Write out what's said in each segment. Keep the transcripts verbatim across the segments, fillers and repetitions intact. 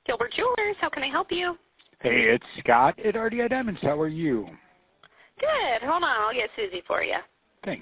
Gilbert Jewelers, how can I help you? Hey, it's Scott at R D I Diamonds. How are you? Good. Hold on. I'll get Susie for you. Thanks.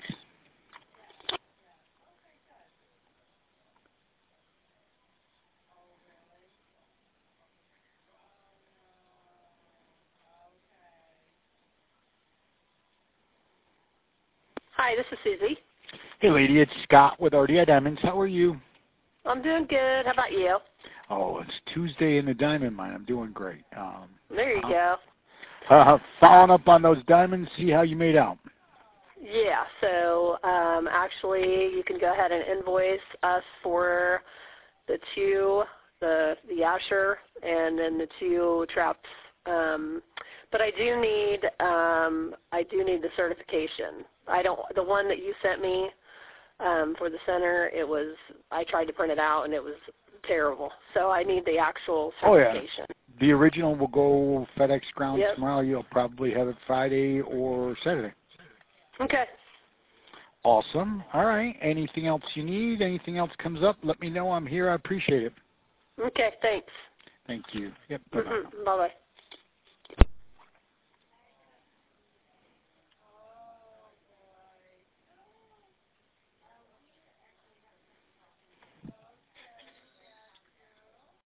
Hi, this is Susie. Hey, lady, it's Scott with R D I Diamonds. How are you? I'm doing good. How about you? Oh, it's Tuesday in the diamond mine. I'm doing great. Um, There you uh, go. Uh, following up on those diamonds, see how you made out. Yeah, so um, actually you can go ahead and invoice us for the two, the the Asher, and then the two traps. Um, but I do need um, I do need the certification. I don't the one that you sent me um, for the center. It was I tried to print it out and it was terrible. So I need the actual certification. Oh, yeah. The original will go FedEx ground Yep. tomorrow. You'll probably have it Friday or Saturday. Okay. Awesome. All right. Anything else you need? Anything else comes up, let me know. I'm here. I appreciate it. Okay, thanks. Thank you. Yep. Bye-bye. Mm-hmm. Bye-bye.